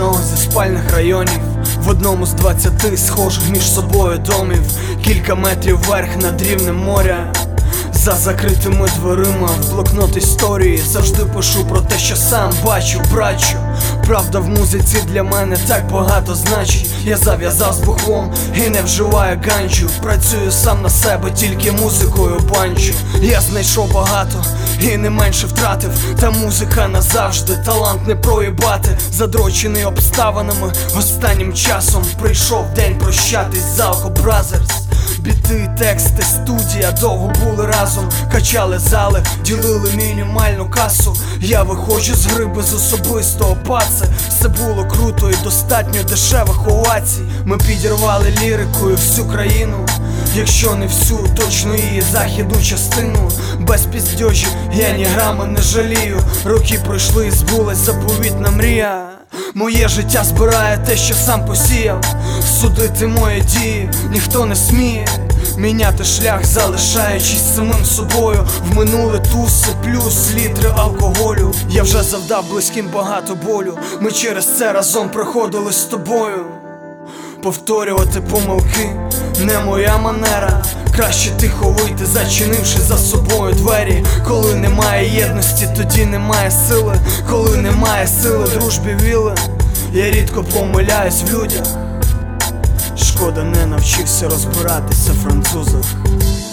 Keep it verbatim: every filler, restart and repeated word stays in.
одного зі спальних районів, в одному з двадцяти схожих між собою домів, кілька метрів вверх над рівнем моря. За закритими дверима в блокнот історії завжди пишу про те, що сам бачу, брачу. Правда в музиці для мене так багато значить. Я зав'язав з бухлом і не вживаю ганчу. Працюю сам на себе, тільки музикою банчу. Я знайшов багато і не менше втратив. Та музика назавжди, талант не проїбати. Задрочений обставинами останнім часом. Прийшов день прощатись з Alko Brothers. Біти, тексти, студія, довго були разом. Качали зали, ділили мінімальну касу. Я виходжу з гри без особистого паце. Все було круто і достатньо дешевих овацій. Ми підірвали лірикою всю країну, якщо не всю, точно її західну частину. Без піздьожі я ні грама не жалію. Роки пройшли і збулась заповітна мрія. Моє життя збирає те, що сам посіяв. Судити мої дії ніхто не сміє. Міняти шлях, залишаючись самим собою. В минуле туси, плюс літри алкоголю. Я вже завдав близьким багато болю. Ми через це разом проходили з тобою. Повторювати помилки не моя манера. Краще тихо вийти, зачинивши за собою двері. Коли немає єдності, тоді немає сили. Коли немає сили, дружбі віли. Я рідко помиляюсь в людях. Шкода, не навчився розбиратися в французах.